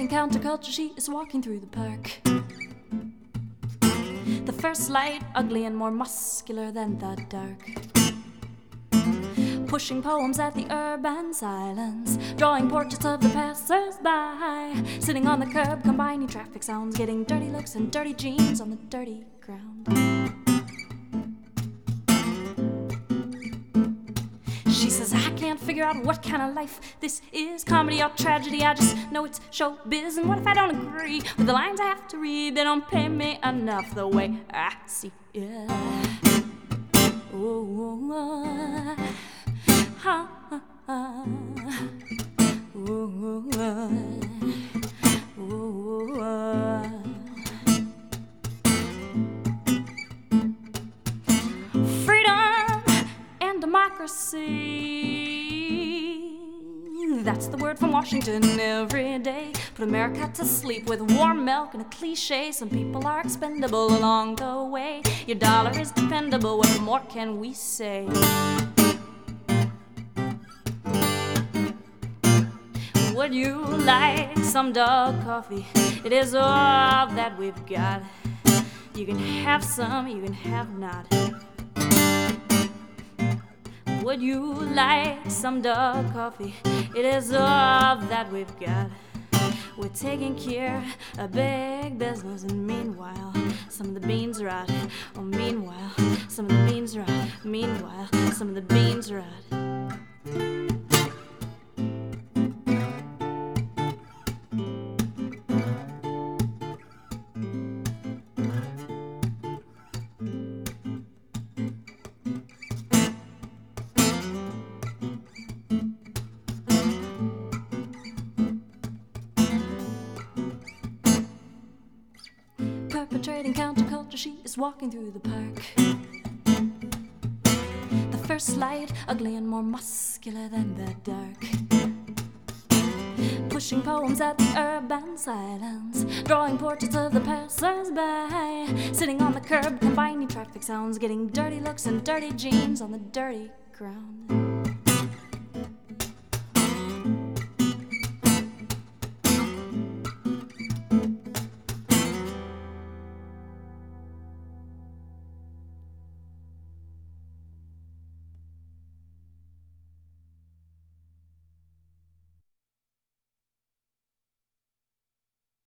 Perpetrating counterculture, she is walking through the park. The first light, ugly and more muscular than the dark. Pushing poems at the urban silence, drawing portraits of the passers-by, sitting on the curb, combining traffic sounds, getting dirty looks and dirty jeans on the dirty ground. She says, I can't figure out what kind of life this is, comedy or tragedy, I just know it's showbiz. And what if I don't agree with the lines I have to read? They don't pay me enough the way I see it. Oh, ha, ha, ha. Freedom and democracy, that's the word from Washington every day. Put America to sleep with warm milk and a cliche. Some people are expendable along the way. Your dollar is dependable, what more can we say? Would you like some dog coffee? It is all that we've got. You can have some, you can have not. Would you like some dog coffee? It is all that we've got. We're taking care of big business, and meanwhile, some of the beans rot. Oh, meanwhile, some of the beans rot. Meanwhile, some of the beans rot. Perpetrating counterculture, she is walking through the park. The first light, ugly and more muscular than the dark. Pushing poems at the urban silence, drawing portraits of the passers-by, sitting on the curb, combining traffic sounds, getting dirty looks and dirty jeans on the dirty ground.